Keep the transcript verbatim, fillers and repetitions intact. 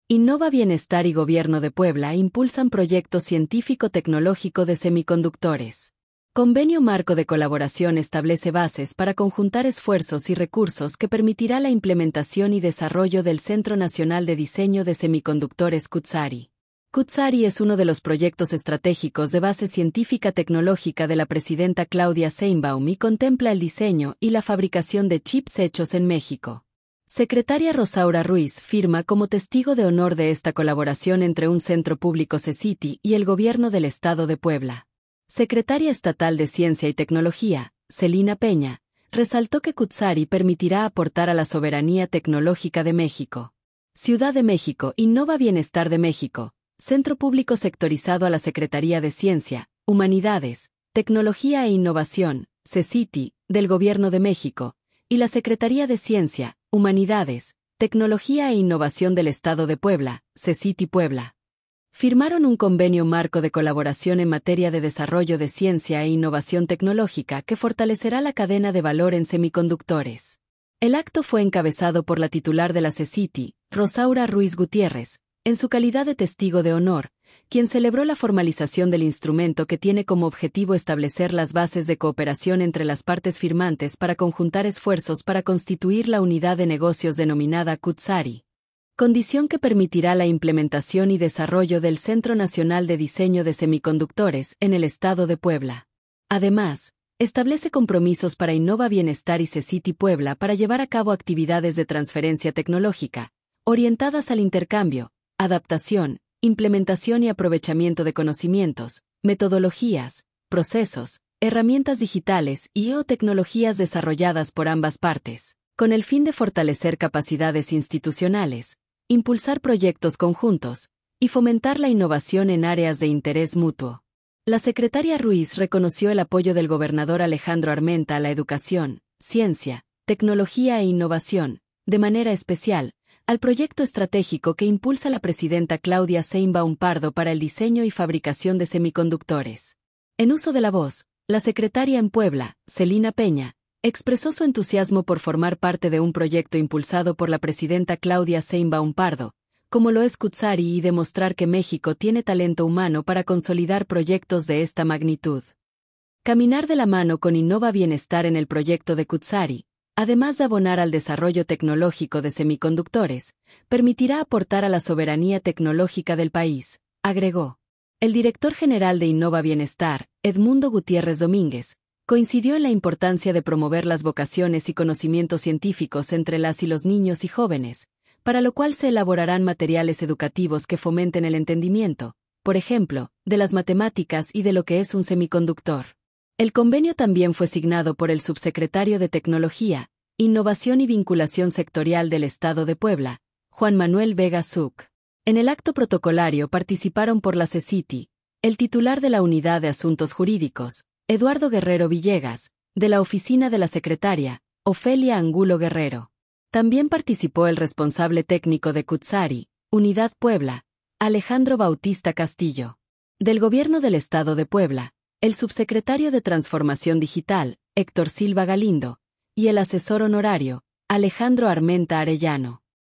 Innova Bienestar y Gobierno de Puebla impulsan proyecto científico-tecnológico de semiconductores. Convenio marco de colaboración establece bases para conjuntar esfuerzos y recursos que permitirá la implementación y desarrollo del Centro Nacional de Diseño de Semiconductores CUTSARI. CUTSARI es uno de los proyectos estratégicos de base científica tecnológica de la presidenta Claudia Sheinbaum y contempla el diseño y la fabricación de chips hechos en México. Secretaria Rosaura Ruiz firma como testigo de honor de esta colaboración entre un centro público CECITI y el Gobierno del Estado de Puebla. Secretaria Estatal de Ciencia y Tecnología, Celina Peña, resaltó que CUTSARI permitirá aportar a la soberanía tecnológica de México. Ciudad de México, Innova Bienestar de México, Centro Público Sectorizado a la Secretaría de Ciencia, Humanidades, Tecnología e Innovación, CECITI, del Gobierno de México, y la Secretaría de Ciencia, Humanidades, Tecnología e Innovación del Estado de Puebla, CECITI Puebla. Firmaron un convenio marco de colaboración en materia de desarrollo de ciencia e innovación tecnológica que fortalecerá la cadena de valor en semiconductores. El acto fue encabezado por la titular de la CECITI, Rosaura Ruiz Gutiérrez, en su calidad de testigo de honor, quien celebró la formalización del instrumento que tiene como objetivo establecer las bases de cooperación entre las partes firmantes para conjuntar esfuerzos para constituir la unidad de negocios denominada CUTSARI, condición que permitirá la implementación y desarrollo del Centro Nacional de Diseño de Semiconductores en el Estado de Puebla. Además, establece compromisos para Innova Bienestar y CECITI Puebla para llevar a cabo actividades de transferencia tecnológica, orientadas al intercambio, adaptación, implementación y aprovechamiento de conocimientos, metodologías, procesos, herramientas digitales y o tecnologías desarrolladas por ambas partes, con el fin de fortalecer capacidades institucionales, impulsar proyectos conjuntos y fomentar la innovación en áreas de interés mutuo. La secretaria Ruiz reconoció el apoyo del gobernador Alejandro Armenta a la educación, ciencia, tecnología e innovación, de manera especial, al proyecto estratégico que impulsa la presidenta Claudia Sheinbaum Pardo para el diseño y fabricación de semiconductores. En uso de la voz, la secretaria en Puebla, Celina Peña, expresó su entusiasmo por formar parte de un proyecto impulsado por la presidenta Claudia Sheinbaum Pardo, como lo es CUTSARI, y demostrar que México tiene talento humano para consolidar proyectos de esta magnitud. Caminar de la mano con Innova Bienestar en el proyecto de CUTSARI, además de abonar al desarrollo tecnológico de semiconductores, permitirá aportar a la soberanía tecnológica del país, agregó. El director general de Innova Bienestar, Edmundo Gutiérrez Domínguez, coincidió en la importancia de promover las vocaciones y conocimientos científicos entre las y los niños y jóvenes, para lo cual se elaborarán materiales educativos que fomenten el entendimiento, por ejemplo, de las matemáticas y de lo que es un semiconductor. El convenio también fue signado por el subsecretario de Tecnología, Innovación y Vinculación Sectorial del Estado de Puebla, Juan Manuel Vega Zuc. En el acto protocolario participaron por la CECITI, el titular de la Unidad de Asuntos Jurídicos, Eduardo Guerrero Villegas, de la Oficina de la Secretaria, Ofelia Angulo Guerrero. También participó el responsable técnico de CUTSARI, Unidad Puebla, Alejandro Bautista Castillo. Del Gobierno del Estado de Puebla, el subsecretario de Transformación Digital, Héctor Silva Galindo, y el asesor honorario, Alejandro Armenta Arellano.